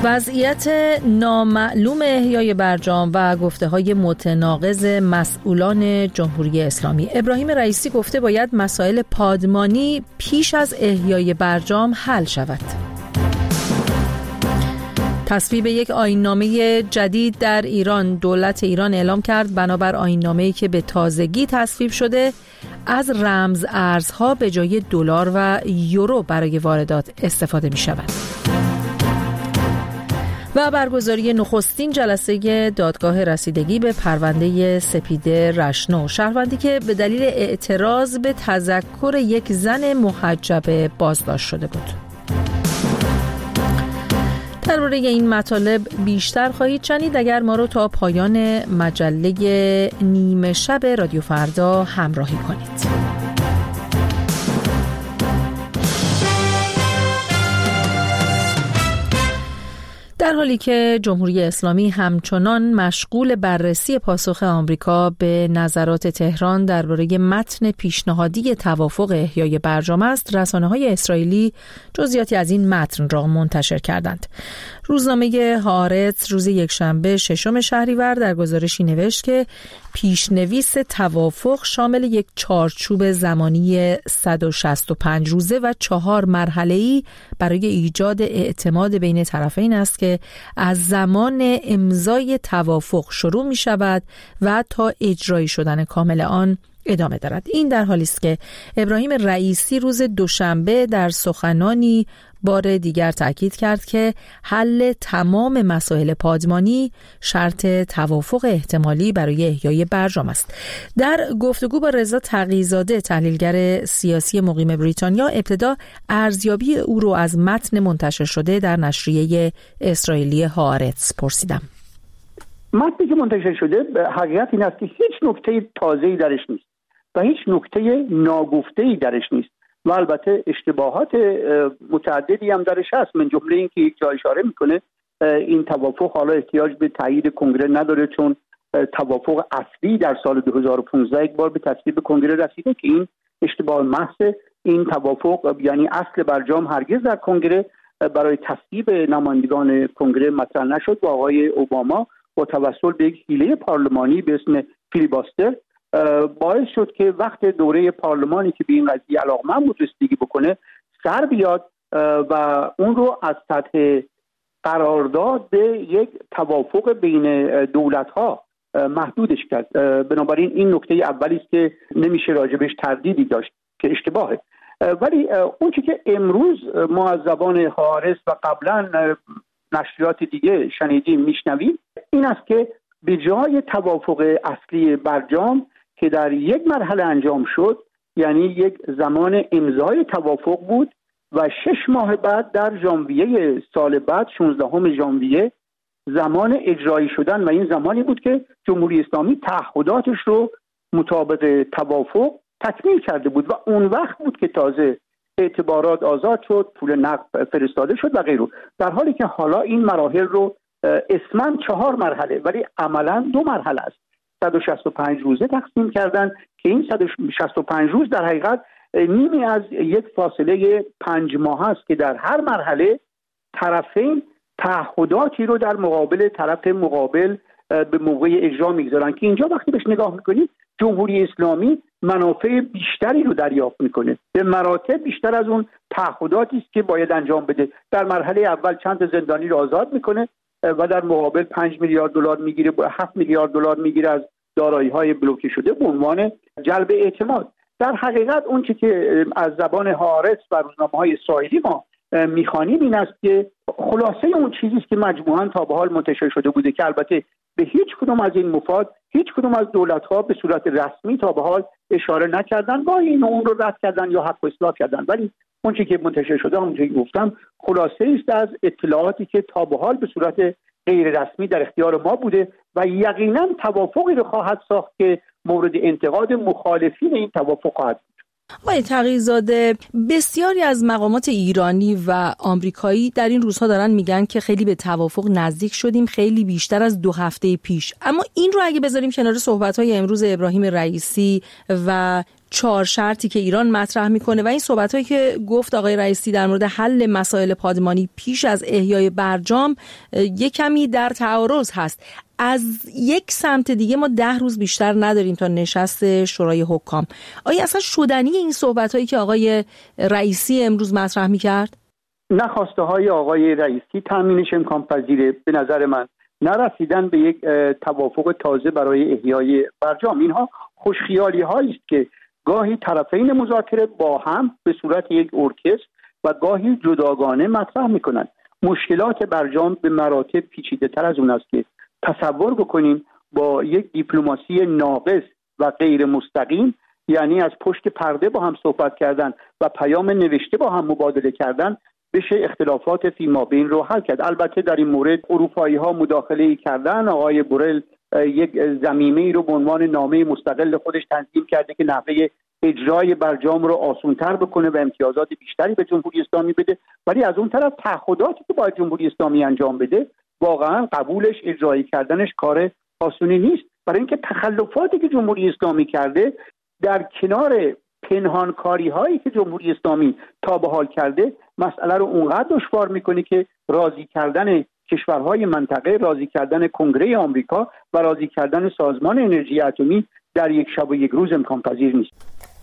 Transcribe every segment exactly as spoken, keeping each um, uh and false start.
وضعیت نامعلوم احیای برجام و گفته‌های متناقض مسئولان جمهوری اسلامی. ابراهیم رئیسی گفته باید مسائل پادمانی پیش از احیای برجام حل شود. تصویب یک آیین‌نامه جدید در ایران. دولت ایران اعلام کرد بنابر آیین‌نامه‌ای که به تازگی تصویب شده از رمز ارزها به جای دلار و یورو برای واردات استفاده می شود. و برگزاری نخستین جلسه دادگاه رسیدگی به پرونده سپیده رشنو، شهروندی که به دلیل اعتراض به تذکر یک زن محجبه بازداشت شده بود. درباره این مطالب بیشتر خواهید شنید اگر ما رو تا پایان مجله نیمه شب رادیو فردا همراهی کنید. در حالی که جمهوری اسلامی همچنان مشغول بررسی پاسخ آمریکا به نظرات تهران درباره متن پیشنهادی توافق احیای برجام است، رسانه‌های اسرائیلی جزئیاتی از این متن را منتشر کردند. روزنامه هآرتس روز یکشنبه ششم شهریور در گزارشی نوشت که پیشنویس توافق شامل یک چارچوب زمانی صد و شصت و پنج روزه و چهار مرحله‌ای برای ایجاد اعتماد بین طرفین است که از زمان امضای توافق شروع می شود و تا اجرایی شدن کامل آن ادامه دارد. این در حالی است که ابراهیم رئیسی روز دوشنبه در سخنانی بار دیگر تاکید کرد که حل تمام مسائل پادمانی شرط توافق احتمالی برای احیای برجام است. در گفتگو با رضا تقی‌زاده تحلیلگر سیاسی مقیم بریتانیا، ابتدا ارزیابی او رو از متن منتشر شده در نشریه اسرائیلی هآرتس پرسیدم. متنی که منتشر شده حقیقت این است که هیچ نکته تازه‌ای درش نیست و هیچ نکته ناگفته‌ای درش نیست و البته اشتباهات متعددی هم درش هست. من جمله این که یک جا اشاره میکنه این توافق حالا احتیاج به تایید کنگره نداره چون توافق اصلی در سال دو هزار و پانزده یک بار به تصویب کنگره رسیده که این اشتباه محض. این توافق یعنی اصل برجام هرگز در کنگره برای تصویب نمایندگان کنگره مطرح نشد و آقای اوباما با توسل به یک حیله پارلمانی به اسم فیلیباستر باعث شد که وقت دوره پارلمانی که به این قضیه علاقمند بود رسیدگی بکنه سر بیاد و اون رو از سطح قرارداد به یک توافق بین دولت‌ها محدودش کرد. بنابراین این نکته اولی است که نمیشه راجبش تردیدی داشت که اشتباهه. ولی اون چیزی که امروز ما از زبان هآرتس و قبلا نشریات دیگه شنیدیم میشنویم این است که به جای توافق اصلی برجام که در یک مرحله انجام شد، یعنی یک زمان امضای توافق بود و شش ماه بعد در ژانویه سال بعد شانزدهم ژانویه زمان اجرایی شدن و این زمانی بود که جمهوری اسلامی تعهداتش رو مطابق توافق تکمیل کرده بود و اون وقت بود که تازه اعتبارات آزاد شد، پول نقد فرستاده شد و غیره. در حالی که حالا این مراحل رو اسماً چهار مرحله ولی عملاً دو مرحله است. صد و شصت و پنج روزه تقسیم کردن که این صد و شصت و پنج روز در حقیقت نیمی از یک فاصله پنج ماه است که در هر مرحله طرفین تعهداتی رو در مقابل طرف مقابل به موقع اجرا میگذارن که اینجا وقتی بهش نگاه میکنید جمهوری اسلامی منافع بیشتری رو دریافت میکنه، به مراتب بیشتر از اون تعهداتی است که باید انجام بده. در مرحله اول چند زندانی رو آزاد میکنه و در مقابل پنج میلیارد دلار میگیره، هفت میلیارد دلار میگیره از دارایی‌های بلوکه شده به عنوان جلب اعتماد. در حقیقت اون چیزی که از زبان هآرتس و روزنامه‌های اسرائیلی ما میخوانیم این است که خلاصه اون چیزی است که مجموعاً تا به حال منتشر شده بوده که البته به هیچ کدوم از این مفاد هیچ کدوم از دولت‌ها به صورت رسمی تا به حال اشاره نکردن، با این اون رو رد کردن یا حق اصلاح کردن. ولی اون چیزی که منتشر شده همونجوری گفتم خلاصه است از اطلاعاتی که تا به حال به صورت غیر رسمی در اختیار ما بوده و یقینا توافقی رو خواهد ساخت که مورد انتقاد مخالفین این توافق خواهد بود. آقای تقی‌زاده، بسیاری از مقامات ایرانی و آمریکایی در این روزها دارن میگن که خیلی به توافق نزدیک شدیم، خیلی بیشتر از دو هفته پیش. اما این رو اگه بذاریم کنار صحبت‌های امروز ابراهیم رئیسی و چهار شرطی که ایران مطرح میکنه و این صحبتایی که گفت آقای رئیسی در مورد حل مسائل پادمانی پیش از احیای برجام یک کمی در تعارض هست. از یک سمت دیگه ما ده روز بیشتر نداریم تا نشست شورای حکام. آیا اصلا شدنی این صحبتایی که آقای رئیسی امروز مطرح میکرد؟ نخواسته های آقای رئیسی تامینش امکان پذیره. به نظر من نرسیدن به یک توافق تازه برای احیای برجام. اینها خوشخیالی هایی است که گاهی طرفین مذاکره با هم به صورت یک ارکستر و گاهی جداگانه مطرح میکنند. مشکلات برجام به مراتب پیچیده تر از اون است که تصور بکنیم با یک دیپلماسی ناقص و غیر مستقیم، یعنی از پشت پرده با هم صحبت کردن و پیام نوشته با هم مبادله کردن، بشه اختلافات فیمابین رو حل کرد. البته در این مورد اروپایی ها مداخله کردن. آقای بورل یک ضمیمه ای رو به عنوان نامه مستقل خودش تنظیم کرده که نحوه اجرای برجام رو آسان‌تر بکنه و امتیازات بیشتری به جمهوری اسلامی بده، ولی از اون طرف تعهداتی که باید جمهوری اسلامی انجام بده واقعا قبولش، اجرایی کردنش کار آسونی نیست. برای اینکه تخلفاتی که جمهوری اسلامی کرده در کنار پنهانکاری هایی که جمهوری اسلامی تا به حال کرده مسئله رو اونقدر دشوار میکنه که راضی کردن کشورهای منطقه، راضی کردن کنگره آمریکا و راضی کردن سازمان انرژی اتمی در یک شب و یک روز امکان پذیر نیست.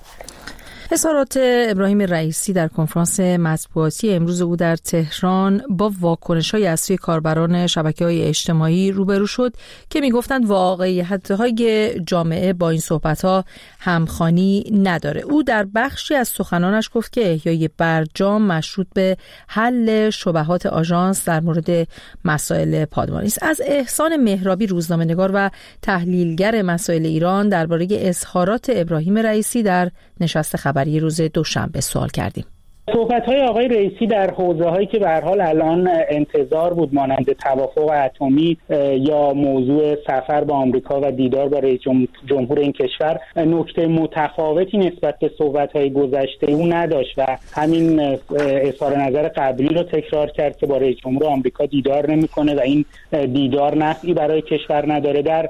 اظهارات ابراهیم رئیسی در کنفرانس مطبوعاتی امروز او در تهران با واکنش‌های از سوی کاربران شبکه‌های اجتماعی روبرو شد که می‌گفتند واقعیت‌های جامعه با این صحبت‌ها همخوانی نداره. او در بخشی از سخنانش گفت که احیای برجام مشروط به حل شبهات آژانس در مورد مسائل پادمانی است. از احسان مهرابی، روزنامه‌نگار و تحلیلگر مسائل ایران، درباره اظهارات ابراهیم رئیسی در نشست خبری روز دوشنبه سوال کردیم. صحبت‌های آقای رئیسی در حوزه‌هایی که به هر حال الان انتظار بود، مانند توافق اتمی یا موضوع سفر به آمریکا و دیدار با رئیس جمهور این کشور، نکته متفاوتی نسبت به صحبت‌های گذشته او نداشت و همین اظهار نظر قبلی رو تکرار کرد که با رئیس جمهور آمریکا دیدار نمی‌کنه و این دیدار نفعی برای کشور نداره. در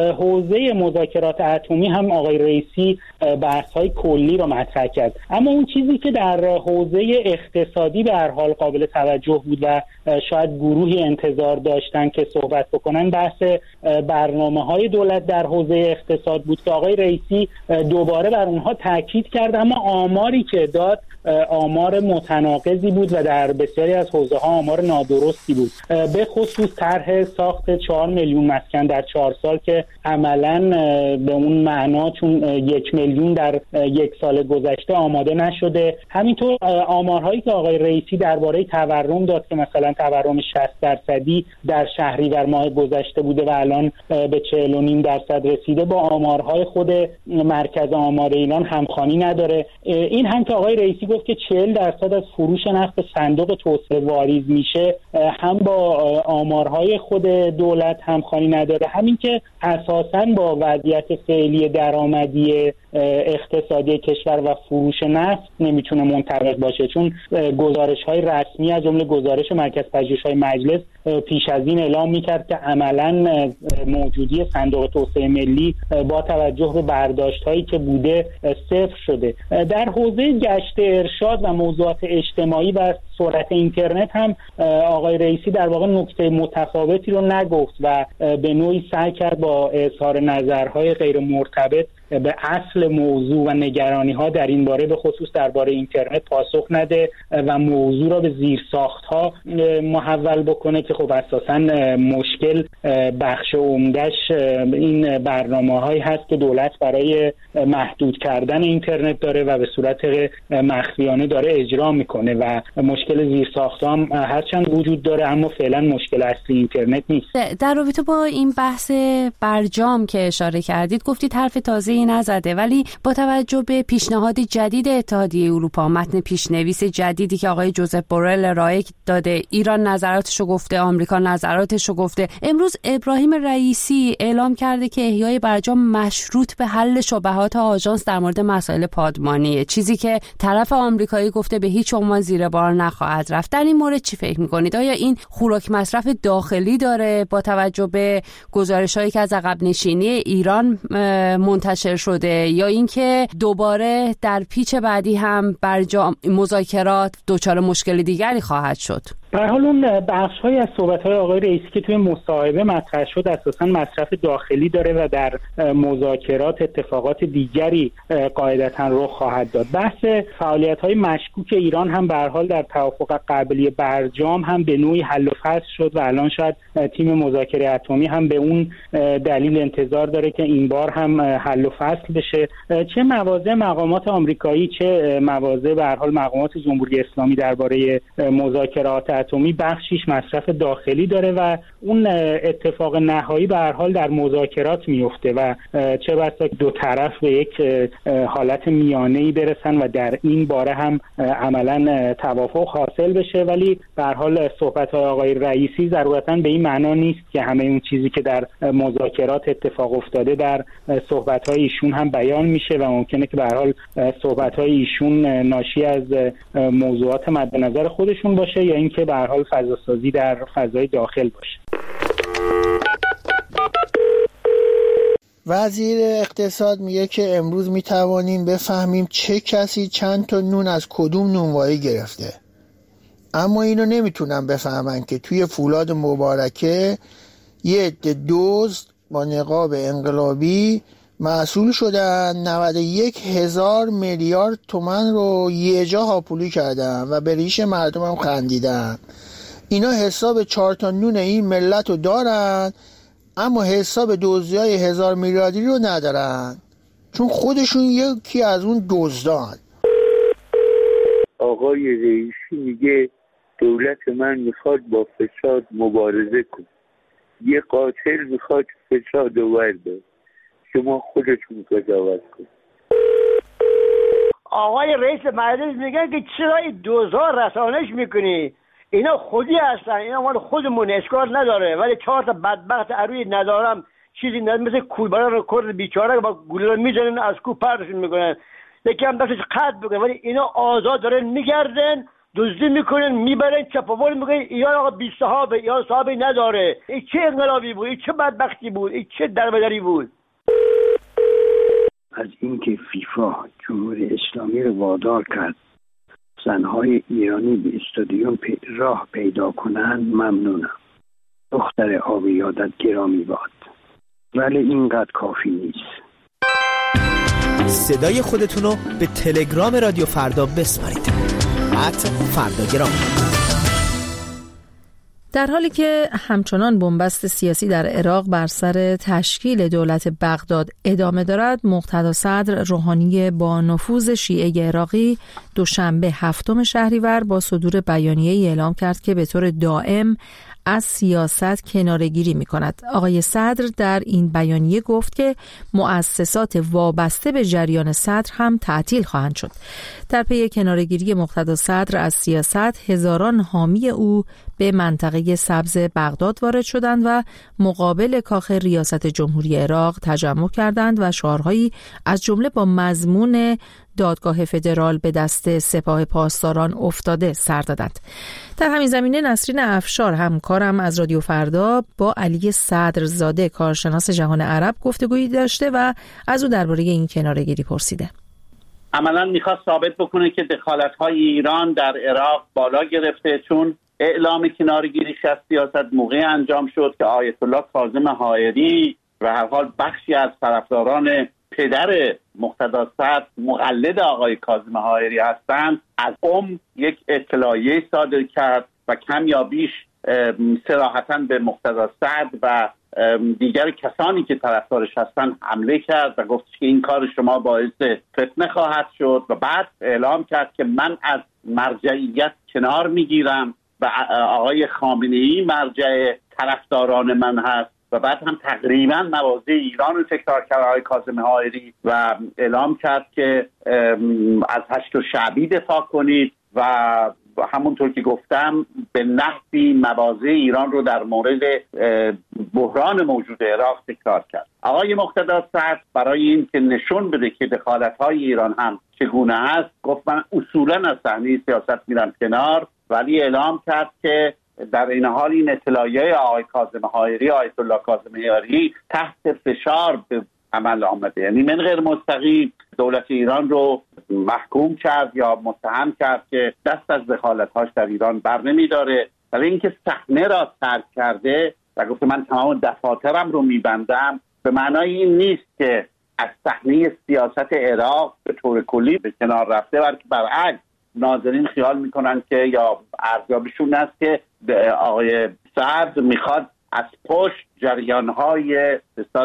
حوزه مذاکرات اتمی هم آقای رئیسی بحث‌های کلی رو مطرح کرد، اما اون چیزی که در حوزه اقتصادی به هر حال قابل توجه بود و شاید گروهی انتظار داشتن که صحبت بکنن، بحث برنامه‌های دولت در حوزه اقتصاد بود که آقای رئیسی دوباره بر اونها تاکید کرد، اما آماری که داد آمار متناقضی بود و در بسیاری از حوزه‌ها آمار نادرستی بود. به خصوص طرح ساخت چهار میلیون مسکن در چهار سال که عملاً به اون معنا چون یک میلیون در یک سال گذشته آماده نشده. همینطور آمارهایی که آقای رئیسی درباره تورم داد که مثلا تورم شصت درصدی در شهریور ماه گذشته بوده و الان به چهل و نیم درصد رسیده، با آمارهای خود مرکز آمار ایران همخوانی نداره. این هم که آقای رئیسی گفت که چهل درصد از فروش نفت صندوق توسعه واریز میشه، هم با آمارهای خود دولت همخوانی نداره. همین که اساساً با وضعیت فعلی درآمدی اقتصادی کشور و فروش نفت نمیتونه منطبق باشه، چون گزارش‌های رسمی از جمله گزارش مرکز پژوهش‌های مجلس پیش از این اعلام می‌کرد که عملاً موجودی صندوق توسعه ملی با توجه به برداشت‌هایی که بوده صفر شده. در حوزه گشت ارشاد و موضوعات اجتماعی و سرعت اینترنت هم آقای رئیسی در واقع نکته متفاوتی رو نگفت و به نوعی سعی کرد با اظهار نظرهای غیر مرتبط به اصل موضوع و نگرانی‌ها در این باره، به خصوص درباره اینترنت، پاسخ نده و موضوع را به زیرساخت‌ها محول بکنه که خب اساساً مشکل بخش عمده‌اش این برنامه‌هایی هست که دولت برای محدود کردن اینترنت داره و به صورت مخفیانه داره اجرا میکنه و مشکل زیرساخت‌ها هم هرچند وجود داره اما فعلا مشکل اصلی اینترنت نیست. در رابطه با این بحث برجام که اشاره کردید، گفتید حرف تازه‌ای نزده، ولی با توجه به پیشنهاد جدید اتحادیه اروپا، متن پیشنویس جدیدی که آقای جوزف بورل ارائه داده، ایران نظراتشو گفته، آمریکا نظراتشو گفته، امروز ابراهیم رئیسی اعلام کرده که احیای برجام مشروط به حل شبهات آژانس در مورد مسائل پادمانیه، چیزی که طرف آمریکایی گفته به هیچ عنوان زیر بار نخواهد رفت. در این مورد چی فکر می‌کنید؟ آیا این خوراک مصرف داخلی داره با توجه به گزارش‌هایی که از عقب نشینی ایران منتشر منتشر شده یا اینکه دوباره در پیچ بعدی هم برجام مذاکرات دچار مشکل دیگری خواهد شد؟ به هر حال اون بخش‌های از صحبت‌های آقای رئیسی که توی مصاحبه مطرح شد اساساً مصرف داخلی داره و در مذاکرات اتفاقات دیگری قاعدتاً رخ خواهد داد. بحث فعالیت‌های مشکوک ایران هم به هر حال در توافق قبلی برجام هم به نوعی حل و فصل شد و الان شاید تیم مذاکره اتمی هم به اون دلیل انتظار داره که این بار هم حل و فصل بشه. چه مواضع مقامات آمریکایی چه مواضع به هر حال مقامات جمهوری اسلامی درباره مذاکرات اتمی بخشیش مصرف داخلی داره و اون اتفاق نهایی به هر حال در مذاکرات میفته و چه بسا دو طرف به یک حالت میانه‌ای برسن و در این باره هم عملاً توافق حاصل بشه. ولی به هر حال صحبت‌های آقای رئیسی ضرورتاً به این معنا نیست که همه اون چیزی که در مذاکرات اتفاق افتاده در صحبت‌های ایشون هم بیان میشه و ممکنه که به هر حال صحبت‌های ایشون ناشی از موضوعات مد نظر خودشون باشه یا اینکه به هر حال فضاسازی در فضای داخل باشه. وزیر اقتصاد میگه که امروز میتوانیم بفهمیم چه کسی چند تا نون از کدوم نونوایی گرفته، اما اینو نمیتونن بفهمن که توی فولاد مبارکه یه عده دزد با نقاب انقلابی مسئول شدن نود و یک هزار میلیارد تومان رو یه جا هاپولی کردن و به ریش مردم هم خندیدن. اینا حساب چهار تا نون این ملت رو دارن اما حساب دزدی‌های هزار میلیاردی رو ندارن چون خودشون یکی از اون دزدان. آقای رئیسی میگه دولت من میخواد با فساد مبارزه کنه، یه قاتل میخواد فساد ورده، شما خودتون قضاوت کنید. آقای رئیس مجلس میگن که چرا این دوزار رسانش میکنی؟ اینا خودی هستن، اینا مال خودمون، اشکال نداره، ولی چهار تا بدبخت اروی ندارم چیزی ندارم مثل کوبرا رو کرد بیچاره با گلوله میزنن از کو پرتشون میکنن، یکی هم دستش قطع بکنن، ولی اینا آزاد دارن میگردن دزدی میکنن میبرن چپاول میکنن. ایران آقا بی صحابه، ایران صحابه نداره. این چه انقلابی بود؟ این چه بدبختی بود؟ این چه دربدری بود؟ از اینکه فیفا جمهوری اسلامی رو وادار کرد زنهای ایرانی به استادیوم پی راه پیدا کنند ممنونم. دختر آبی یادت گرامی باد، ولی اینقدر کافی نیست. صدای خودتون رو به تلگرام رادیو فردا بسپارید. ات فرداگرام. در حالی که همچنان بنبست سیاسی در عراق بر سر تشکیل دولت بغداد ادامه دارد، مقتدا صدر روحانی با نفوذ شیعه عراقی دوشنبه هفتم شهریور با صدور بیانیه‌ای اعلام کرد که به طور دائم از سیاست کناره‌گیری می‌کند. آقای صدر در این بیانیه گفت که مؤسسات وابسته به جریان صدر هم تعطیل خواهند شد. در پی کناره‌گیری مقتدا صدر از سیاست، هزاران حامی او به منطقه سبز بغداد وارد شدند و مقابل کاخ ریاست جمهوری عراق تجمع کردند و شعارهایی از جمله با مضمون دادگاه فدرال به دست سپاه پاسداران افتاده سر دادند. در همین زمینه نسرین افشار همکارم از رادیو فردا با علی صدرزاده کارشناس جهان عرب گفتگویی داشته و از او درباره این کناره‌گیری پرسیده. عملاً میخواست ثابت بکنه که دخالت‌های ایران در عراق بالا گرفته، چون اعلام کناره‌گیری از سیاست موقع انجام شد که آیت الله کاظم حائری و هر حال بخشی از طرفداران پدر مقتدا صدر مقلد آقای کاظم حائری هستند، از ام یک اطلاعیه صادر کرد و کم یا بیش صراحتاً به مقتدا صدر و دیگر کسانی که طرفدارش هستند حمله کرد و گفت که این کار شما باعث فتنه خواهد شد و بعد اعلام کرد که من از مرجعیت کنار میگیرم و آقای خامنه‌ای مرجع طرفداران من هست و بعد هم تقریبا مواضع ایران رو تکرار کرد آقای کاظم حائری و اعلام کرد که از هشت شعبی دفاع کنید و همونطور که گفتم به نحوی مواضع ایران رو در مورد بحران موجود عراق تکرار کرد. آقای مقتدا صدر برای این که نشون بده که دخالت‌های ایران هم چگونه است، گفت من اصولا از صحنه سیاست میرم کنار، ولی اعلام کرد که در این حال این اطلاعیه آقای کاظم حائری آیت الله کاظم حائری تحت فشار به عمل آمده. یعنی من غیر مستقیم دولت ایران رو محکوم کرد یا متهم کرد که دست از دخالت‌هاش در ایران بر نمی‌داره، ولی اینکه صحنه را ترک کرده و گفته من تمام دفاترم رو میبندم، به معنای این نیست که از صحنه سیاست عراق به طور کلی به کنار رفته، بلکه برعکس ناظرین خیال میکنن که یا ارزیابیشون است که آقای سعد میخواد از پشت جریانهای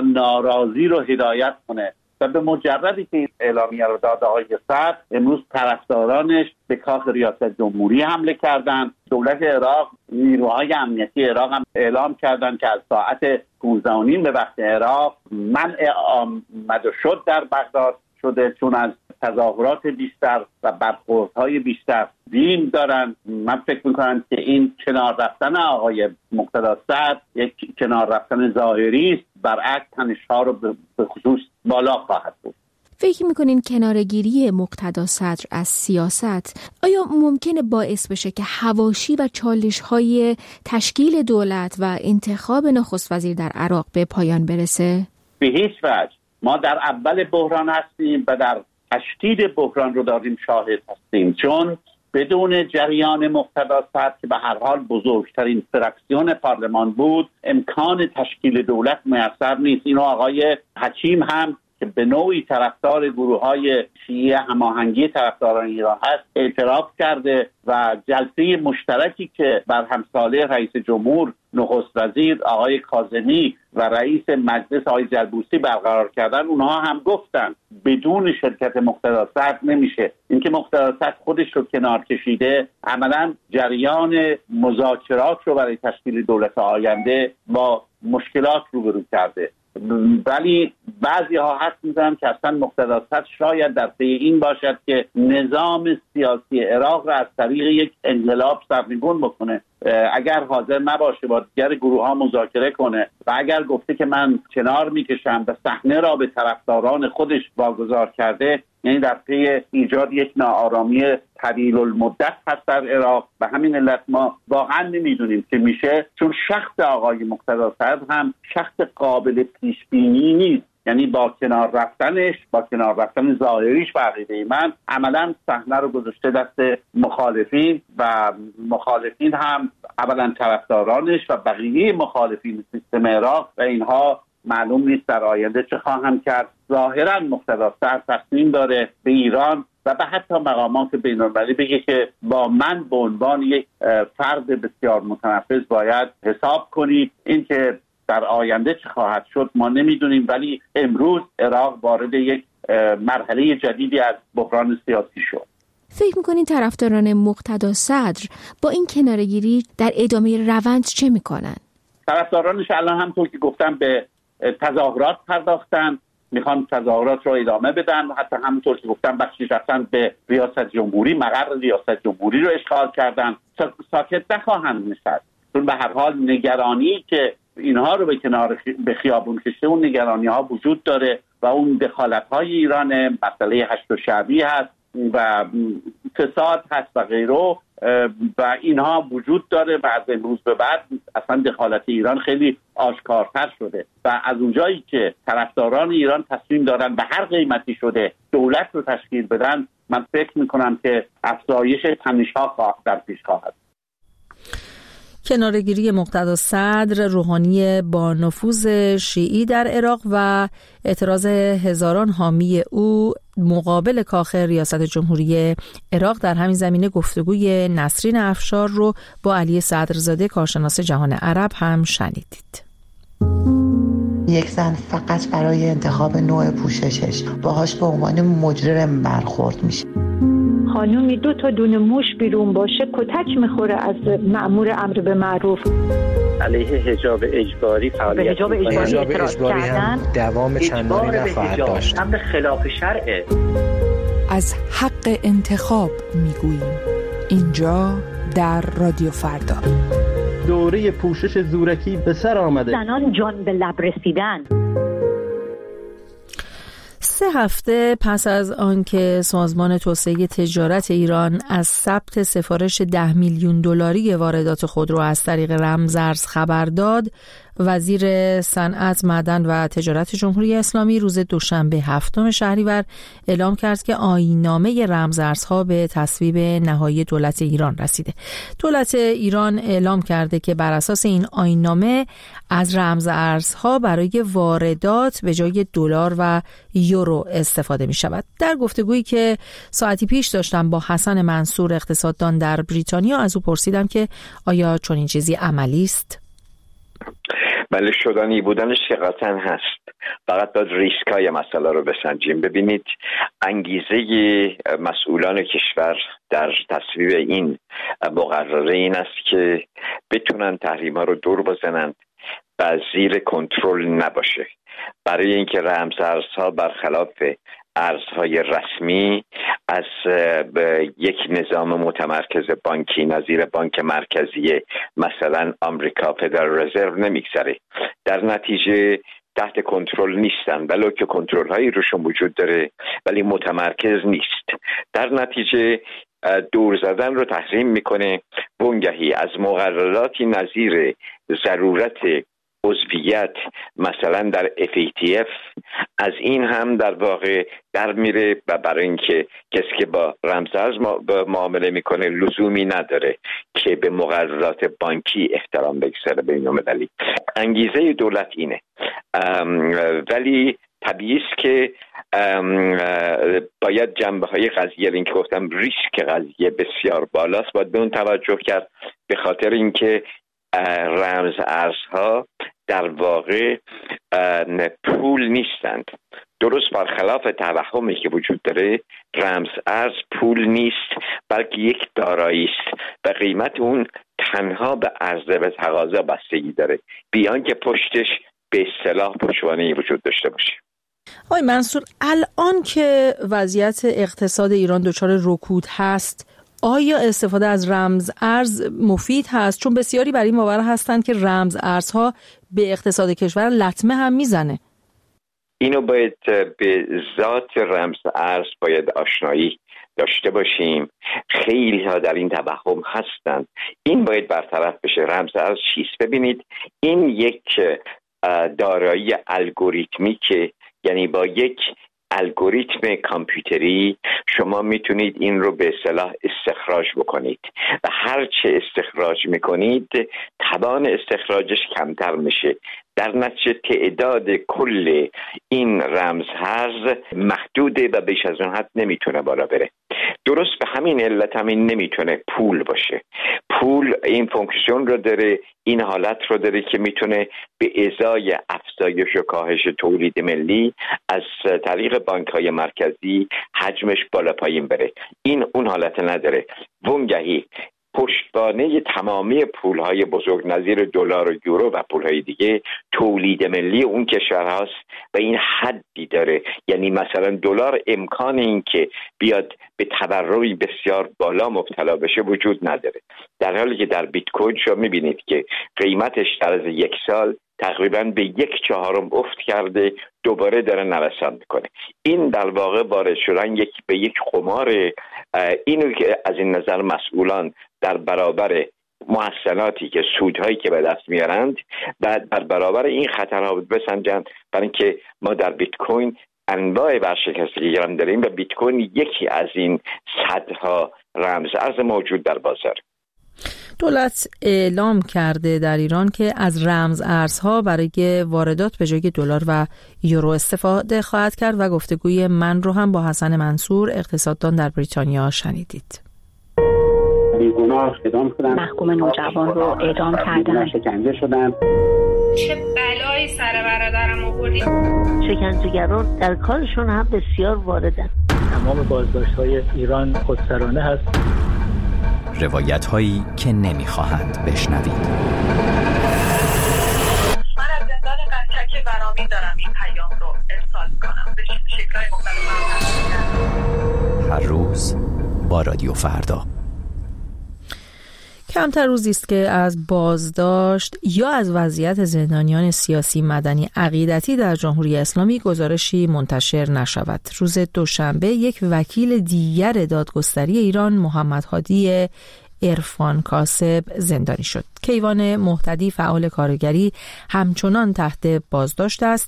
ناراضی رو هدایت کنه و به مجردی که این اعلامیه رو داد آقای سعد، امروز طرفدارانش به کاخ ریاست جمهوری حمله کردن. دولت عراق، نیروهای امنیتی عراق هم اعلام کردن که از ساعت پانزده و نیم به وقت عراق منع آمد و شد در بغداد شده، چون از تظاهرات بیشتر و برخوردهای بیشتر بیم دارن. من فکر میکنم که این کنار رفتن آقای مقتدا سعد یک کنار رفتن ظاهری است، برعکس تنش‌ها رو به خصوص بالا خواهد بود. فکر میکنین کنارگیری مقتدا صدر از سیاست آیا ممکنه باعث بشه که حواشی و چالش‌های تشکیل دولت و انتخاب نخست وزیر در عراق به پایان برسه؟ به هیچ وجه. ما در اول بحران هستیم و در تشدید بحران رو داریم شاهد هستیم، چون بدون جریان مقتدا صدر که به هر حال بزرگترین فراکسیون پارلمان بود، امکان تشکیل دولت میسر نیست. اینو آقای حکیم هم که به نوعی طرفدار گروه‌های شیعه هماهنگی طرفداران ایران هست اعتراف کرده و جلسه مشترکی که بر همساله رئیس جمهور، نخست وزیر آقای کاظمی و رئیس مجلس آقای جلبوسی برقرار کردن، اونها هم گفتن بدون شرکت مقتدا صدر نمیشه. اینکه مقتدا صدر خودش رو کنار کشیده، عملاً جریان مذاکرات رو برای تشکیل دولت آینده با مشکلات روبرو کرده. ولی بعضی ها حس می‌زنن که اصلا مقتدا صدر شاید در پی این باشد که نظام سیاسی عراق را از طریق یک انقلاب سرنگون بکنه. اگر حاضر نباشه با دیگر گروه ها مذاکره کنه و اگر گفته که من کنار میکشم و صحنه را به طرفداران خودش واگذار کرده، یعنی در پی ایجاد یک ناآرامی طویل المدت هست در عراق. و همین علت ما واقعا نمیدونیم که میشه، چون شخص آقای مقتدا صدر هم شخص قابل پیش بینی نیست. یعنی با کنار رفتنش، با کنار رفتن ظاهریش به عقیده من، عملا صحنه رو گذاشته دست مخالفین و مخالفین هم اولا طرفدارانش و بقیه مخالفین سیستم عراق و اینها معلوم نیست در آینده چه خواهند کرد. ظاهرا مقتدا صدر تصمیم داره به ایران و به حتی مقامات بین‌المللی بگه که با من به عنوان یک فرد بسیار متنفذ باید حساب کنید. این که در آینده چه خواهد شد ما نمیدونیم، ولی امروز عراق وارد یک مرحله جدیدی از بحران سیاسی شد. فکر میکنین طرفداران مقتدا صدر با این کنارگیری در ادامه روند چه میکنن؟ طرفدارانش الان همونطور که گفتم به تظاهرات پرداختن، میخوان تظاهرات رو ادامه بدن. حتی همونطور که گفتم بخشی رفتن به ریاست جمهوری، مقر ریاست جمهوری رو اشغال کردن. ساکت نخواهند نشست، چون به هر حال نگرانی که اینها رو به کنار به خیابون کشته، اون نگرانی ها وجود داره و اون دخالت های ایران، مسئله هشت و شعبی هست و فساد هست و غیره و اینها وجود داره و از امروز به بعد اصلا دخالت ایران خیلی آشکارتر شده و از اونجایی که طرفداران ایران تصمیم دارن به هر قیمتی شده دولت رو تشکیل بدن، من فکر میکنم که افزایش تنش‌ها در پیش خواهد. کنارگیری مقتدا صدر، روحانی با نفوذ شیعی در عراق و اعتراض هزاران حامی او مقابل کاخ ریاست جمهوری عراق، در همین زمینه گفتگوی نسرین افشار رو با علی صدرزاده کارشناس جهان عرب هم شنیدید. یک زن فقط برای انتخاب نوع پوششش باهاش به عنوان مجرم برخورد میشه. خانومی دو تا دونه موش بیرون باشه کتک میخوره از مأمور امر به معروف. علیه حجاب اجباری فعالیت حجاب اجباری, حجاب اجباری هم دوام چندانی نخواهد داشت. امر خلاف شرعه. از حق انتخاب میگوییم اینجا در رادیو فردا. دوره پوشش زورکی به سر آمده. زنان جان به لب رسیدن. سه هفته پس از آنکه سازمان توسعه تجارت ایران از ثبت سفارش ده میلیون دلاری واردات خودرو از طریق رمزارز خبر داد، وزیر صنعت، معدن و تجارت جمهوری اسلامی روز دوشنبه هفتم شهریور اعلام کرد که آیین‌نامه رمزارزها به تصویب نهایی دولت ایران رسیده. دولت ایران اعلام کرده که بر اساس این آیین‌نامه از رمزارزها برای واردات به جای دلار و یورو استفاده می شود. در گفتگویی که ساعتی پیش داشتم با حسن منصور، اقتصاددان در بریتانیا، از او پرسیدم که آیا چنین چیزی عملی است؟ بله، شدنی بودنش که قطعا هست. فقط باید ریسکای مسئله رو بسنجیم. ببینید، انگیزه مسئولان کشور در تصویب این مقرره این است که بتونن تحریم ها رو دور بزنند و زیر کنترل نباشه، برای اینکه رمزارزها برخلاف ارزهای رسمی از یک نظام متمرکز بانکی نظیر بانک مرکزی مثلا آمریکا فدرال رزرو نمیگذره. در نتیجه تحت کنترل نیستن، ولو که کنترل هایی روشون وجود داره ولی متمرکز نیست. در نتیجه دور زدن رو تحریم میکنه. بنگهی از مقرراتی نظیر ضرورت عضویت مثلا در اف ای تی اف، از این هم در واقع در میره و برای اینکه کسی که با رمزارز معامله میکنه لزومی نداره که به مقررات بانکی احترام بگذاره بین‌المللی. انگیزه دولت اینه، ولی طبیعی است که باید جنبه های قضیه، این که گفتم ریسک قضیه بسیار بالاست، باید به اون توجه کرد، به خاطر اینکه رمز ارزها در واقع پول نیستند. درست برخلاف توهمی که وجود داره، رمز ارز پول نیست بلکه یک دارایی است و قیمت اون تنها به عرضه و تقاضا بستگی داره، بیان که پشتش به اصطلاح پشتوانه‌ای وجود داشته باشه. آقای منصور، الان که وضعیت اقتصاد ایران دچار رکود هست، آیا استفاده از رمز ارز مفید هست؟ چون بسیاری بر این باور هستند که رمز ارزها به اقتصاد کشور لطمه هم میزنه. اینو باید به ذات رمز ارز باید آشنایی داشته باشیم. خیلی ها در این توهم هستند، این باید برطرف بشه. رمز ارز چیست؟ ببینید، این یک دارایی الگوریتمیکه، یعنی با یک الگوریتم کامپیوتری شما میتونید این رو به اصطلاح استخراج بکنید و هر چه استخراج میکنید توان استخراجش کمتر میشه. در نتیجه تعداد کل این رمزارز محدوده و بیش از اون حد نمیتونه بالا بره. درست به همین علت همین نمیتونه پول باشه. پول این فونکسیون رو داره، این حالت رو داره که میتونه به ازای افزایش و کاهش تولید ملی از طریق بانک‌های مرکزی حجمش بالا پایین بره. این اون حالت نداره. وانگهی پشتوانه تمامی پولهای بزرگ نظیر دلار و یورو و پولهای دیگه تولید ملی اون کشور هاست و این حدی داره. یعنی مثلا دلار امکان این که بیاد به تورمی بسیار بالا مبتلا بشه وجود نداره، در حالی که در بیت کوین شما میبینید که قیمتش در از یک سال تقریبا به یک چهارم افت کرده، دوباره داره نوسان میکنه. این در واقع وارد شدن یک به یک قمار. اینو که از این نظر مسئولان در برابر محسناتی که سودهایی که به دست میارند و در برابر این خطرها بسنجند، برای اینکه ما در بیت کوین انواع ورشکستگی هم داریم و بیت کوین یکی از این صدها رمز ارز موجود در بازار. دولت اعلام کرده در ایران که از رمز ارزها برای واردات به جای دلار و یورو استفاده خواهد کرد و گفتگوی من رو هم با حسن منصور، اقتصاددان در بریتانیا، شنیدید. بیگناه اعدام شدن، محکوم نوجوان رو اعدام کردن، شکنجه شدن. چه بلایی سر برادرم آوردی؟ شکنجهگران در کارشون هم بسیار واردن. تمام بازداشت‌های ایران خودسرانه هست. روایت هایی که نمیخواهند بشنوید. من از زندان قطک برامین دارم این پیام رو ارسال میکنم به شکل‌های مختلف. هر روز با رادیو فردا. کمتر روزی است که از بازداشت یا از وضعیت زندانیان سیاسی، مدنی، عقیدتی در جمهوری اسلامی گزارشی منتشر نشود. روز دوشنبه یک وکیل دیگر دادگستری ایران، محمد هادی عرفان کاسب زندانی شد. کیوان مهتدی فعال کارگری همچنان تحت بازداشت است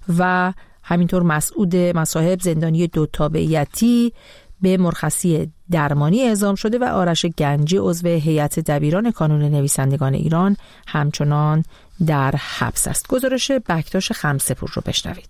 و همینطور مسعود مصاحب زندانی دو تابعیتی به مرخصی درمانی اعزام شده و آرش گنجی عضو هیئت دبیران کانون نویسندگان ایران همچنان در حبس است. گزارش بکتاش خمسه‌پور رو بشنوید.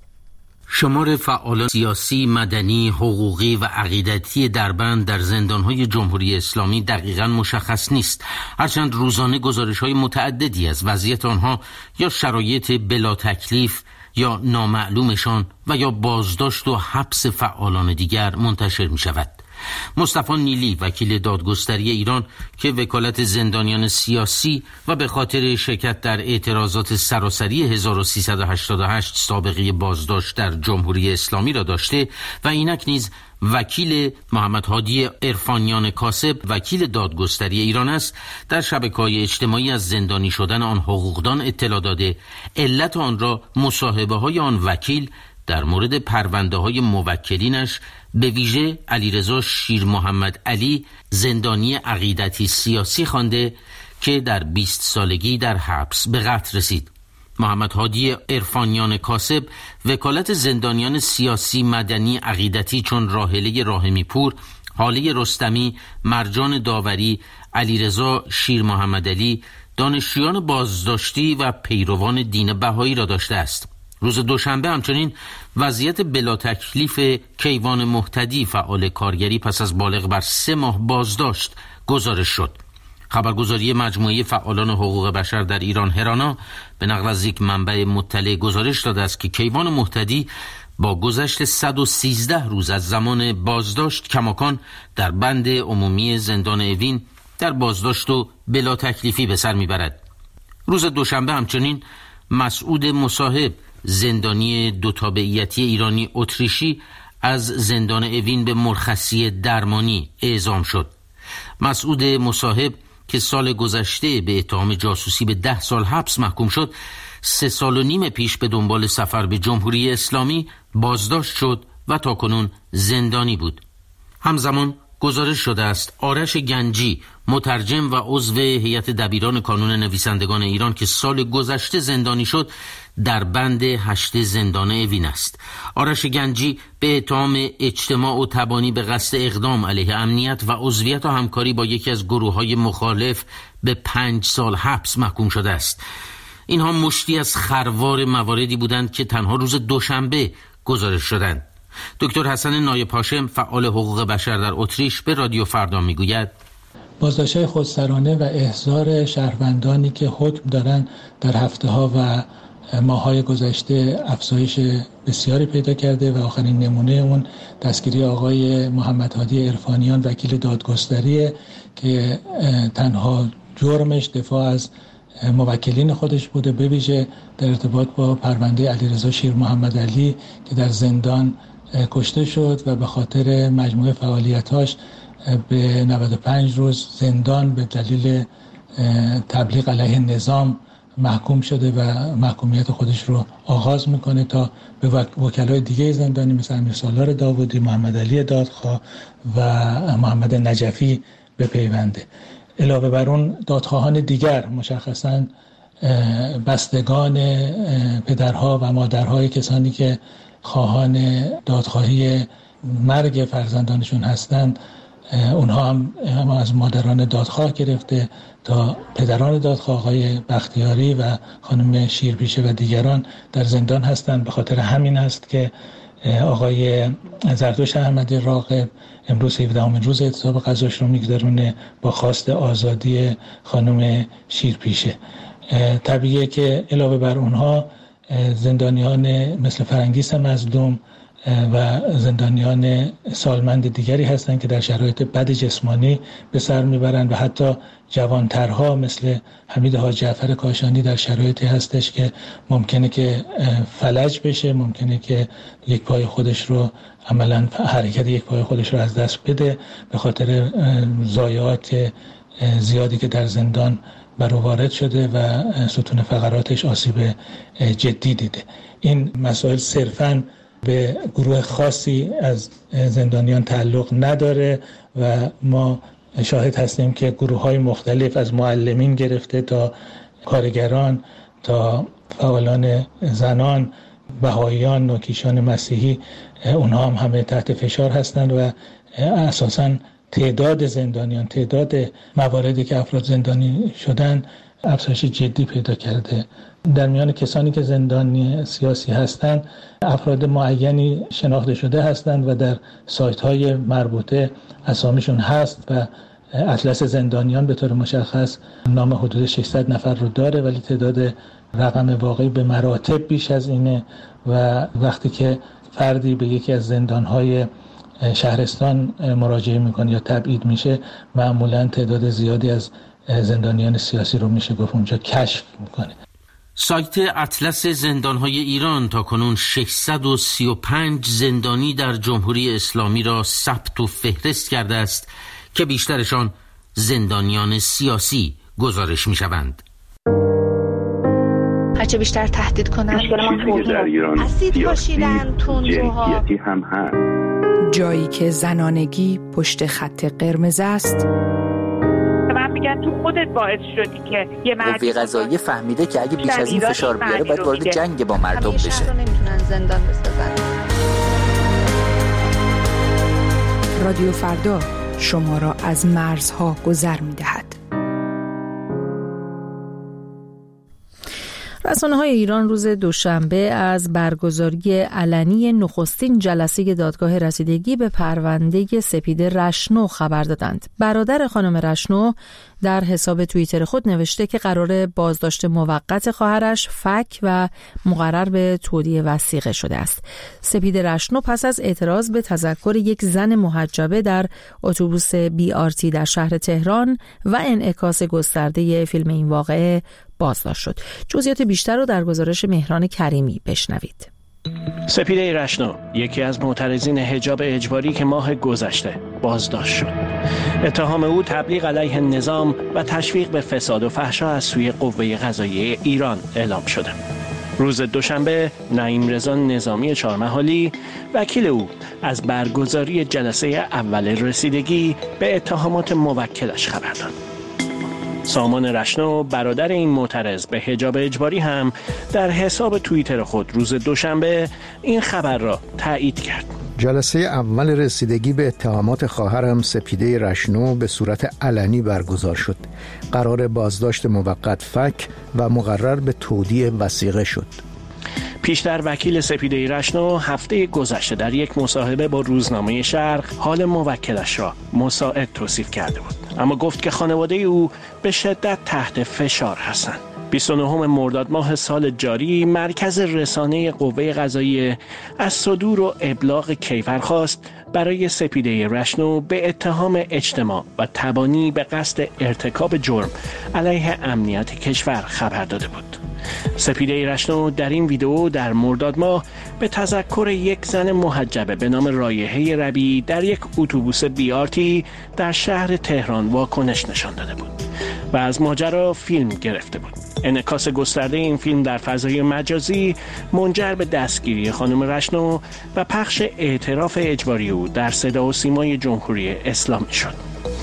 شمار فعالان سیاسی، مدنی، حقوقی و عقیدتی دربند در زندان‌های جمهوری اسلامی دقیقاً مشخص نیست، هرچند روزانه گزارش‌های متعددی از وضعیت آنها یا شرایط بلا تکلیف یا نامعلومشان و یا بازداشت و حبس فعالان دیگر منتشر می‌شود. مصطفی نیلی وکیل دادگستری ایران که وکالت زندانیان سیاسی و به خاطر شرکت در اعتراضات سراسری هزار و سیصد و هشتاد و هشت سابقه بازداشت در جمهوری اسلامی را داشته و اینک نیز وکیل محمد هادی عرفانیان کاسب وکیل دادگستری ایران است، در شبکه‌های اجتماعی از زندانی شدن آن حقوقدان اطلاع داده. علت آن را مصاحبه‌های آن وکیل در مورد پرونده‌های موکلینش به ویژه علیرضا شیر محمد علی زندانی عقیدتی سیاسی خوانده که در بیست سالگی در حبس به قتل رسید. محمد هادی عرفانیان کاسب وکالت زندانیان سیاسی، مدنی، عقیدتی چون راحله راحمی پور، حاله رستمی، مرجان داوری، علیرضا شیر محمد علی دانشجویان بازداشتی و پیروان دین بهایی را داشته است. روز دوشنبه همچنین وضعیت بلا تکلیف کیوان مهتدی فعال کارگری پس از بالغ بر سه ماه بازداشت گزارش شد. خبرگزاری مجموعه فعالان حقوق بشر در ایران هرانا به نقل از یک منبع مطلع گزارش داده است که کیوان مهتدی با گذشت صد و سیزده روز از زمان بازداشت کماکان در بند عمومی زندان اوین در بازداشت و بلا تکلیفی به سر میبرد. روز دوشنبه همچنین مسعود مصاحب زندانی دو تابعیتی ایرانی اتریشی از زندان اوین به مرخصی درمانی اعزام شد. مسعود مصاحب که سال گذشته به اتهام جاسوسی به ده سال حبس محکوم شد، سه سال و نیم پیش به دنبال سفر به جمهوری اسلامی بازداشت شد و تاکنون زندانی بود. همزمان گزارش شده است آرش گنجی مترجم و عضو هیئت دبیران کانون نویسندگان ایران که سال گذشته زندانی شد در بند هشت زندان اوین است. آرش گنجی به اتهام اجتماع و تبانی به قصد اقدام علیه امنیت و عضویت و همکاری با یکی از گروه‌های مخالف به پنج سال حبس محکوم شده است. اینها مشتی از خروار مواردی بودند که تنها روز دوشنبه گزارش شدند. دکتر حسن نایب هاشم فعال حقوق بشر در اتریش به رادیو فردا میگوید بازداشت‌های خودسرانه و احضار شهروندانی که حکم دارن در هفته‌ها و ماه‌های گذشته افزایش بسیاری پیدا کرده و آخرین نمونه اون دستگیری آقای محمد هادی عرفانیان وکیل دادگستری که تنها جرمش دفاع از موکلین خودش بوده، به ویژه در ارتباط با پرونده علیرضا شیر محمد علی که در زندان کشته شد و به خاطر مجموعه فعالیتاش به نود و پنج روز زندان به دلیل تبلیغ علیه نظام محکوم شده و محکومیت خودش رو آغاز میکنه تا به وکلای دیگه زندانی مثل امیر سالار داوودی، محمد علی دادخواه و محمد نجفی بپیونده. علاوه بر اون دادخواهان دیگر، مشخصاً بستگان پدرها و مادرهای کسانی که خواهان دادخواهی مرگ فرزندانشون هستند، اونها هم, هم از مادران دادخواه گرفته تا پدران دادخواه آقای بختیاری و خانم شیرپیشه و دیگران در زندان هستند. به خاطر همین است که آقای زردوش احمدی راغب امروز هفدهمین روز اعتصاب غذاش رو میگذرونه با خواست آزادی خانم شیرپیشه. طبیعیه که علاوه بر اونها زندانیان مثل فرنگیس مظلوم و زندانیان سالمند دیگری هستند که در شرایط بد جسمانی به سر میبرند و حتی جوانترها مثل حمید حاج جعفر کاشانی در شرایطی هستش که ممکنه که فلج بشه، ممکنه که یک پای خودش رو عملاً حرکت یک پای خودش رو از دست بده به خاطر ضایعات زیادی که در زندان بر او وارد شده و ستون فقراتش آسیب جدی دیده. این مسائل صرفاً به گروه خاصی از زندانیان تعلق نداره و ما شاهد هستیم که گروه‌های مختلف از معلمین گرفته تا کارگران تا فعالان زنان، بهائیان، نوکیشان مسیحی، اونها هم همه تحت فشار هستند و اساساً تعداد زندانیان، تعداد مواردی که افراد زندانی شدن افزایش جدی پیدا کرده. در میان کسانی که زندانی سیاسی هستند افراد معینی شناخته شده هستند و در سایت‌های مربوطه اسامیشون هست و اطلس زندانیان به طور مشخص نام حدود ششصد نفر رو داره، ولی تعداد رقم واقعی به مراتب بیش از اینه و وقتی که فردی به یکی از زندان‌های شهرستان مراجعه میکنه یا تبعید میشه معمولاً تعداد زیادی از زندانیان سیاسی رو میشه گفت اونجا کشف میکنه. سایت اطلس زندان‌های ایران تاکنون ششصد و سی و پنج زندانی در جمهوری اسلامی را ثبت و فهرست کرده است که بیشترشان زندانیان سیاسی گزارش میشوند. هرچه بیشتر تهدید کنن در ایران اسید پاشیدن تندروها هم هست. جایی که زنانگی پشت خط قرمز است. من میگن تو خودت باعث شدی که یه مرد قوه قضاییه فهمیده که اگه بیش از این فشار بیاره باید وارد جنگ با مردم بشه. همیشه رو نمیتونن زندان بسازن. رادیو فردا شما را از مرزها گذر میدهد. رسانه‌های ایران روز دوشنبه از برگزاری علنی نخستین جلسه دادگاه رسیدگی به پرونده سپید رشنو خبر دادند. برادر خانم رشنو در حساب توییتر خود نوشته که قرار بازداشت موقت خواهرش فک و مقرر به تودیع وثیقه شده است. سپید رشنو پس از اعتراض به تذکر یک زن محجبه در اتوبوس بی آر تی در شهر تهران و انعکاس گسترده فیلم این واقعه بازداشت شد. جزئیات بیشتر رو در گزارش مهران کریمی بشنوید. سپیده رشنو یکی از معترضین حجاب اجباری که ماه گذشته بازداشت شد. اتهام او تبلیغ علیه نظام و تشویق به فساد و فحشا از سوی قوه قضاییه ایران اعلام شده. روز دوشنبه نعیم رضا نظامی چهارمحالی وکیل او از برگزاری جلسه اول رسیدگی به اتهامات موکلش خبر داد. سامان رشنو برادر این معترض به حجاب اجباری هم در حساب توییتر خود روز دوشنبه این خبر را تایید کرد. جلسه اول رسیدگی به اتهامات خواهرم سپیده رشنو به صورت علنی برگزار شد. قرار بازداشت موقت فک و مقرر به تودیع وثیقه شد. پیشتر وکیل سپیده رشنو هفته گذشته در یک مصاحبه با روزنامه شرق حال موکلش را مساعد توصیف کرده بود، اما گفت که خانواده او به شدت تحت فشار هستند. بیست و نهم مرداد ماه سال جاری مرکز رسانه قوه قضاییه از صدور و ابلاغ کیفرخواست برای سپیده رشنو به اتهام اجتماع و تبانی به قصد ارتکاب جرم علیه امنیت کشور خبر داده بود. سپیده رشنو در این ویدئو در مرداد ماه به تذکر یک زن محجبه به نام رایحه ربیعی در یک اتوبوس بی آر تی در شهر تهران واکنش نشان داده بود و از ماجرا فیلم گرفته بود. انعکاس گسترده این فیلم در فضای مجازی منجر به دستگیری خانم رشنو و پخش اعتراف اجباری او در صدا و سیمای جمهوری اسلامی شد.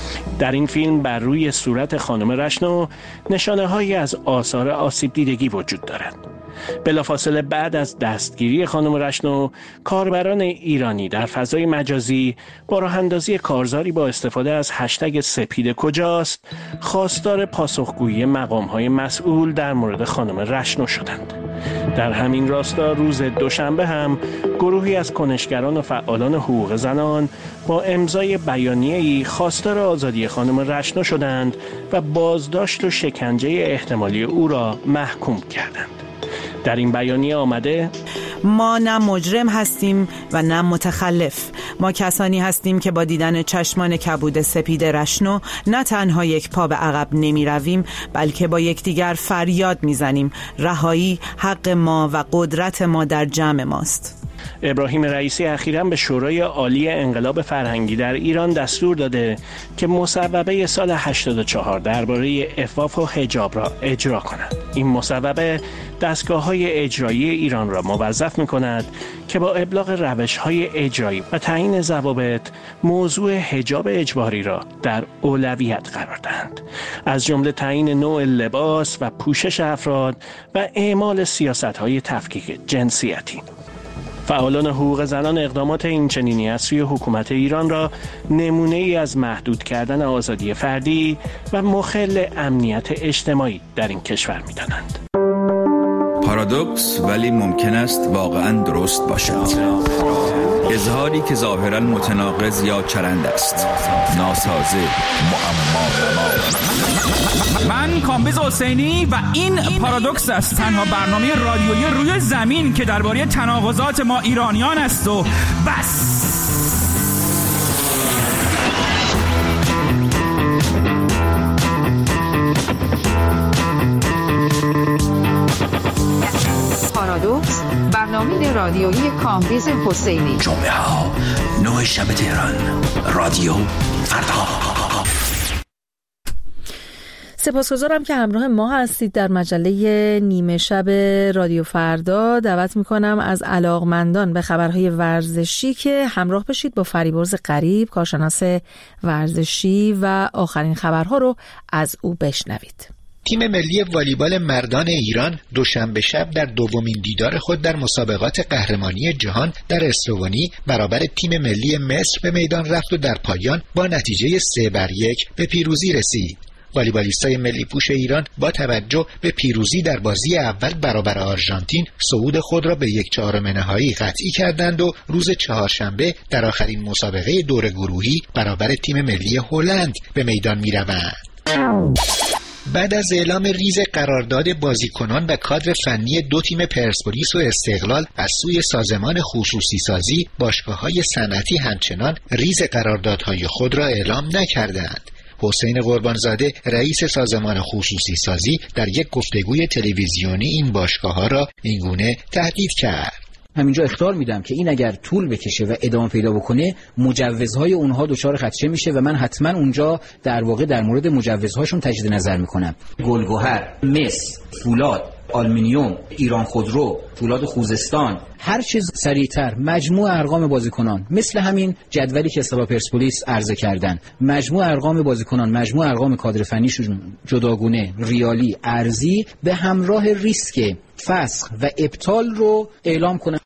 در این فیلم بر روی صورت خانم رشنو نشانه‌هایی از آثار آسیب دیدگی وجود دارد. بلافاصله بعد از دستگیری خانم رشنو، کاربران ایرانی در فضای مجازی با راه اندازی کارزاری با استفاده از هشتگ سپید کجاست خواستار پاسخگویی مقام‌های مسئول در مورد خانم رشنو شدند. در همین راستا روز دوشنبه هم گروهی از کنشگران و فعالان حقوق زنان با امضای بیانیه‌ای خواستار آزادی خانم رشنو شدند و بازداشت و شکنجه احتمالی او را محکوم کردند. در این بیانیه آمده: ما نه مجرم هستیم و نه متخلف. ما کسانی هستیم که با دیدن چشمان کبود سپید رشنو نه تنها یک پا به عقب نمی رویم، بلکه با یکدیگر فریاد می زنیم رهایی حق ما و قدرت ما در جمع ماست. ابراهیم رئیسی اخیراً به شورای عالی انقلاب فرهنگی در ایران دستور داده که مصوبه سال هشتاد و چهار درباره عفاف و حجاب را اجرا کنند. این مصوبه دستگاه‌های اجرایی ایران را موظف مصرف می‌کند که با ابلاغ روش‌های اجرایی و تعیین ضوابط موضوع حجاب اجباری را در اولویت قرار دهند، از جمله تعیین نوع لباس و پوشش افراد و اعمال سیاست‌های تفکیک جنسیتی. فعالان حقوق زنان اقدامات اینچنینی از سوی حکومت ایران را نمونه‌ای از محدود کردن آزادی فردی و مخل امنیت اجتماعی در این کشور می‌دانند. پارادوکس ولی ممکن است واقعاً درست باشد. اظهاری که ظاهراً متناقض یا چرند است، ناسازه، معما. من کامبیز حسینی و این پارادوکس است، تنها برنامه رادیویی روی زمین که درباره تناقضات ما ایرانیان است و بس. پارادوکس، برنامه رادیویی کامبیز حسینی. جمعه ها نه شب تهران، رادیو فردا. سپاسگزارم که همراه ما هستید در مجله نیمه شب رادیو فردا. دعوت میکنم از علاقمندان به خبرهای ورزشی که همراه بشید با فریبرز غریب، کارشناس ورزشی، و آخرین خبرها رو از او بشنوید. تیم ملی والیبال مردان ایران دوشنبه شب در دومین دیدار خود در مسابقات قهرمانی جهان در اسلوونی برابر تیم ملی مصر به میدان رفت و در پایان با نتیجه سه بر یک به پیروزی رسید. والیبالیستای ملی پوش ایران با توجه به پیروزی در بازی اول برابر آرژانتین صعود خود را به یک چهارم نهایی قطعی کردند و روز چهارشنبه در آخرین مسابقه دور گروهی برابر تیم ملی هلند به میدان می‌روند. بعد از اعلام ریز قرارداد بازیکنان و کادر فنی دو تیم پرسپولیس و استقلال از سوی سازمان خصوصی سازی، باشگاه‌های صنعتی همچنان ریز قراردادهای خود را اعلام نکردند. حسین قربانزاده رئیس سازمان خصوصی سازی در یک گفتگوی تلویزیونی این باشگاه‌ها را اینگونه تهدید کرد. همینجا اخطار میدم که این اگر طول بکشه و ادامه پیدا بکنه مجوزهای اونها دچار خدشه میشه و من حتما اونجا در واقع در مورد مجوزهاشون تجدید نظر میکنم. گلگهر، مس، فولاد، آلومینیوم، ایران خودرو، فولاد خوزستان، هر چیز سریعتر مجموع ارقام بازیکنان، مثل همین جدولی که اصطلاح پرسپولیس عرضه کردن، مجموع ارقام بازیکنان، مجموع ارقام کادر فنیشون جداگونه، ریالی، ارزی، به همراه ریسک فسخ و ابطال رو اعلام کنن.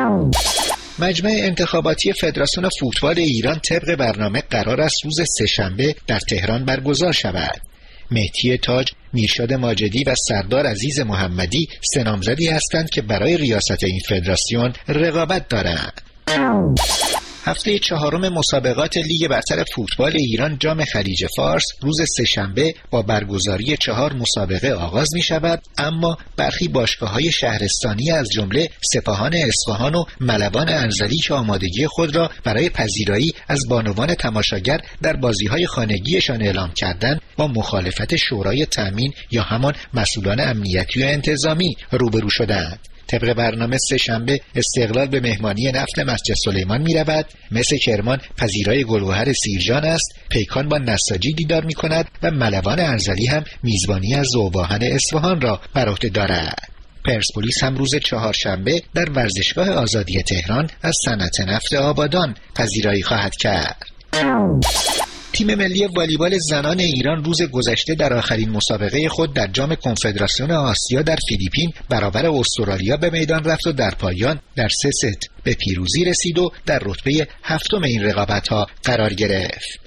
مجمع انتخاباتی فدراسیون فوتبال ایران طبق برنامه قرار است روز سه‌شنبه در تهران برگزار شود. مهدی تاج، میرشاد ماجدی و سردار عزیز محمدی سه نامزدی هستند که برای ریاست این فدراسیون رقابت دارند. هفته چهارم مسابقات لیگ برتر فوتبال ایران جام خلیج فارس روز سه‌شنبه با برگزاری چهار مسابقه آغاز می شود، اما برخی باشگاه‌های شهرستانی از جمله سپاهان اصفهان و ملوان انزلی که آمادگی خود را برای پذیرایی از بانوان تماشاگر در بازی‌های خانگیشان اعلام کردند، با مخالفت شورای تامین یا همان مسئولان امنیتی و انتظامی روبرو شدند. طبق برنامه سه‌شنبه استقلال به مهمانی نفت مسجد سلیمان می رود، مثل کرمان پذیرای گلوهر سیرجان است، پیکان با نساجی دیدار می کند و ملوان انزلی هم میزبانی از ذوباهن اصفهان را بر عهده دارد. پرسپولیس هم روز چهارشنبه در ورزشگاه آزادی تهران از صنعت نفت آبادان پذیرایی خواهد کرد. تیم ملی والیبال زنان ایران روز گذشته در آخرین مسابقه خود در جام کنفدراسیون آسیا در فیلیپین برابر استرالیا به میدان رفت و در پایان در سه ست به پیروزی رسید و در رتبه هفتم این رقابت‌ها قرار گرفت.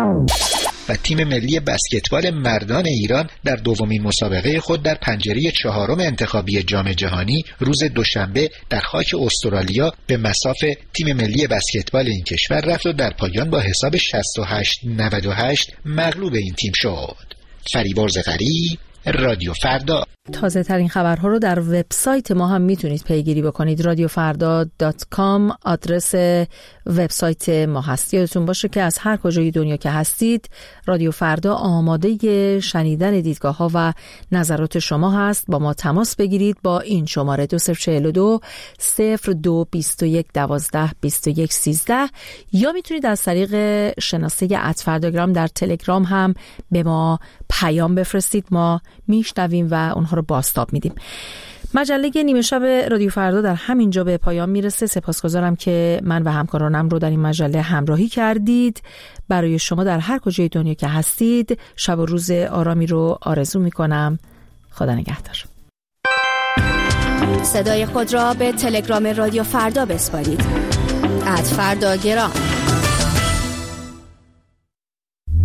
و تیم ملی بسکتبال مردان ایران در دومین مسابقه خود در پنجره چهارم انتخابی جام جهانی روز دوشنبه در خاک استرالیا به مصاف تیم ملی بسکتبال این کشور رفت و در پایان با حساب شصت و هشت نود و هشت مغلوب این تیم شد. فریبرز غریب، رادیو فردا. تازه ترین خبرها رو در وبسایت ما هم میتونید پیگیری بکنید. رادیو فردا دات کام آدرس وبسایت ما هست. یادتون باشه که از هر کجای دنیا که هستید رادیو فردا آماده شنیدن دیدگاه ها و نظرات شما هست. با ما تماس بگیرید با این شماره دو صفر چهل و دو صفر دو بیست و یک دوازده بیست و یک سیزده یا میتونید از طریق شناسه ات فرداگرام در تلگرام هم به ما پیام بفرستید. ما میشنویم و اونها رو بازتاب میدیم. مجله نیمه شب رادیو فردا در همین جا به پایان میرسه. سپاسگزارم که من و همکارانم رو در این مجله همراهی کردید. برای شما در هر کجای دنیا که هستید شب و روز آرامی رو آرزو میکنم. خدا نگهدار. صدای خود را به تلگرام رادیو فردا بسپارید. ات فردا گرام.